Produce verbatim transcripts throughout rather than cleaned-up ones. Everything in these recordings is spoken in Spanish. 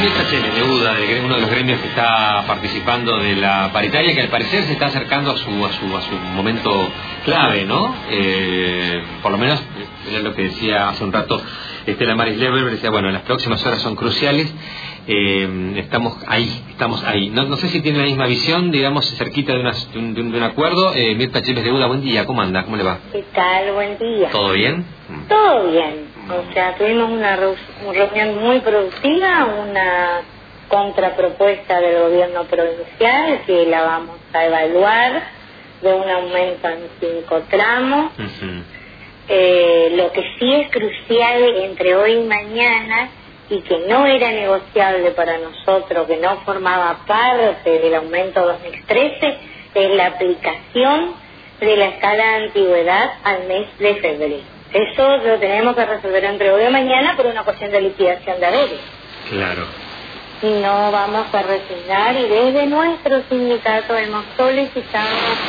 Mirta Cheles, de UDA, de uno de los gremios que está participando de la paritaria, que al parecer se está acercando a su a su, a su momento clave, ¿no? Eh, por lo menos, era lo que decía hace un rato Estela Maris Leber, decía, bueno, las próximas horas son cruciales, eh, estamos ahí, estamos ahí. No, no sé si tiene la misma visión, digamos, cerquita de, una, de, un, de un acuerdo. Eh, Mirta Cheles, de UDA, buen día, ¿cómo anda? ¿Cómo le va? ¿Qué tal? Buen día. ¿Todo bien? Todo bien. O sea, tuvimos una reunión muy productiva, una contrapropuesta del gobierno provincial que la vamos a evaluar de un aumento en cinco tramos. Uh-huh. Eh, lo que sí es crucial entre hoy y mañana y que no era negociable para nosotros, que no formaba parte del aumento dos mil trece, es la aplicación de la escala de antigüedad al mes de febrero. Eso lo tenemos que resolver entre hoy y mañana por una cuestión de liquidación de haberes. Claro. Y no vamos a resignar, y desde nuestro sindicato hemos solicitado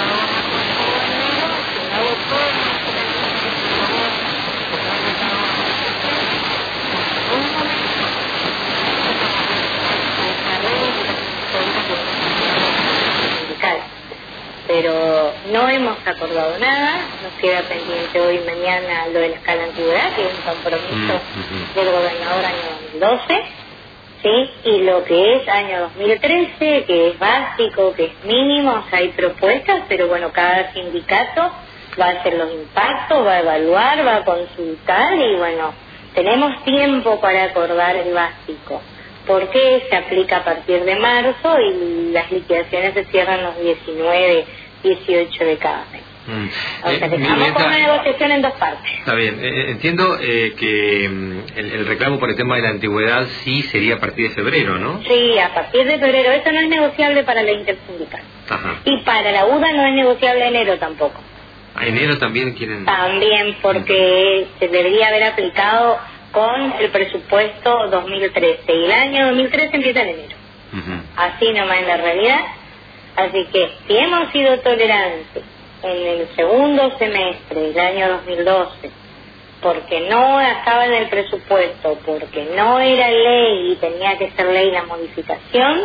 pero no hemos acordado nada, nos queda pendiente hoy y mañana lo de la escala antigüedad, que es un compromiso mm-hmm. del gobernador año dos mil doce, ¿sí? Y lo que es año dos mil trece, que es básico, que es mínimo, o sea, hay propuestas, pero bueno, cada sindicato va a hacer los impactos, va a evaluar, va a consultar, y bueno, tenemos tiempo para acordar el básico, porque se aplica a partir de marzo y las liquidaciones se cierran los diecinueve, dieciocho de cada mes. Mm. O sea, que eh, estamos con una negociación en dos partes. Está bien, eh, entiendo eh, que el, el reclamo por el tema de la antigüedad sí sería a partir de febrero, ¿no? Sí, a partir de febrero. Eso no es negociable para la intersindical. Ajá. Y para la UDA no es negociable enero tampoco. ¿A enero también quieren...? También, porque mm. se debería haber aplicado con el presupuesto dos mil trece, y el año dos mil trece empieza en enero. Uh-huh. Así nomás en la realidad. Así que si hemos sido tolerantes en el segundo semestre del año dos mil doce, porque no estaba en el presupuesto, porque no era ley y tenía que ser ley la modificación,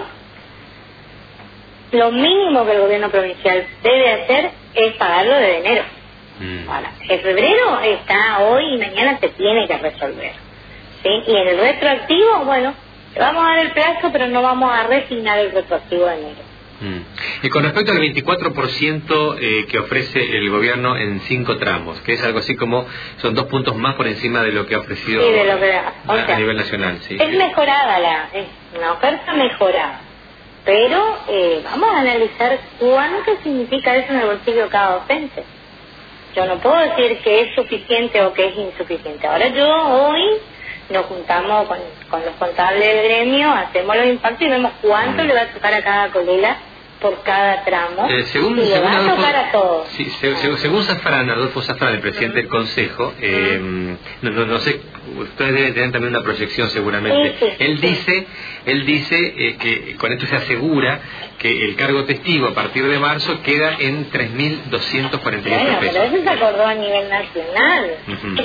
lo mínimo que el gobierno provincial debe hacer es pagarlo de enero. Mm. Ahora, el febrero está hoy y mañana se tiene que resolver, ¿sí? Y en el retroactivo, bueno, vamos a dar el plazo, pero no vamos a resignar el retroactivo de enero. Mm. Y con respecto al veinticuatro por ciento eh, que ofrece el gobierno en cinco tramos, que es algo así como, son dos puntos más por encima de lo que ha ofrecido sí, de lo que, o a, sea, a nivel nacional. Sí. Es mejorada, la, es una oferta mejorada, pero eh, vamos a analizar cuánto significa eso en el bolsillo de cada docente. Yo no puedo decir que es suficiente o que es insuficiente. Ahora yo hoy nos juntamos con, con los contables del gremio, hacemos los impactos y vemos cuánto mm. le va a tocar a cada colega por cada tramo, eh, según, y le según va a Adolfo, tocar a todos. Sí, se, se, según Zafrán, Adolfo Zafrán, el presidente uh-huh. del Consejo, eh, uh-huh. no, no, no sé, ustedes deben tener también una proyección seguramente. Sí, sí, él sí. dice, él dice eh, que con esto se asegura que el cargo testigo a partir de marzo queda en tres mil doscientos cuarenta y ocho bueno, pesos. Pero eso se acordó a nivel nacional. Uh-huh.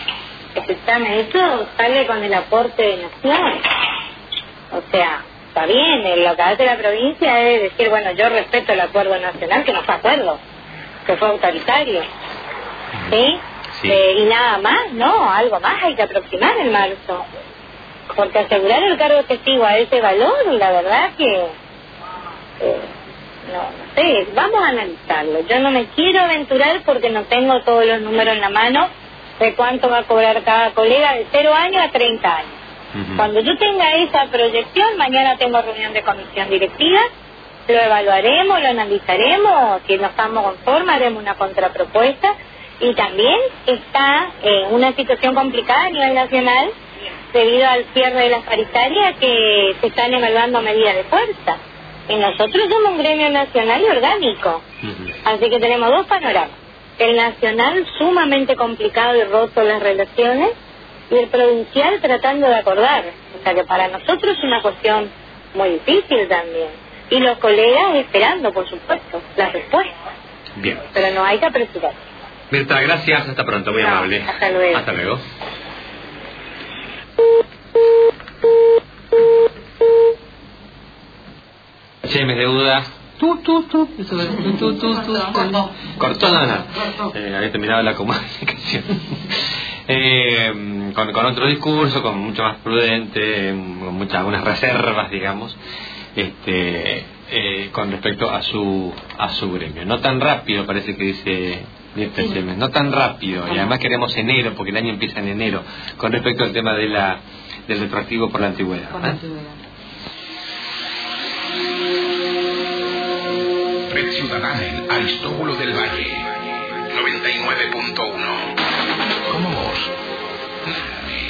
Esto sale con el aporte de Nación. O sea, está bien, lo que hace la provincia es decir, bueno, yo respeto el acuerdo nacional, que no fue acuerdo, que fue autoritario, ¿sí? sí. Eh, y nada más, no, algo más hay que aproximar en marzo, porque asegurar el cargo testigo a ese valor, la verdad que, eh, no, no sé, vamos a analizarlo. Yo no me quiero aventurar porque no tengo todos los números en la mano de cuánto va a cobrar cada colega de cero años a treinta años. Uh-huh. Cuando yo tenga esa proyección, mañana tengo reunión de comisión directiva, lo evaluaremos, lo analizaremos, si no estamos conformes haremos una contrapropuesta, y también está en una situación complicada a nivel nacional debido al cierre de las paritarias, que se están evaluando medidas de fuerza, y nosotros somos un gremio nacional y orgánico. Uh-huh. Así que tenemos dos panoramas: el nacional sumamente complicado y roto las relaciones, y el provincial tratando de acordar. O sea que para nosotros es una cuestión muy difícil también. Y los colegas esperando, por supuesto, la respuesta. Bien. Pero no hay que apresurarse. Mirta, gracias. Hasta pronto. Muy no, amable. Hasta luego. Hasta luego. Chemes deuda. Tu, tu, tu, eso de, tu, tu, tu, tu, Cortó. Cortó, no, no. Eh, había terminado la comunicación. eh, con, con otro discurso, con mucho más prudente, con muchas, algunas reservas, digamos, este, eh, con respecto a su, a su gremio. No tan rápido, parece que dice Mirta sí. Chemes, no tan rápido, y además queremos enero, porque el año empieza en enero, con respecto al tema de la, del retroactivo por la antigüedad. Por la antigüedad. Red Ciudadana en Aristóbulo del Valle, noventa y nueve punto uno. Como vos, nadie.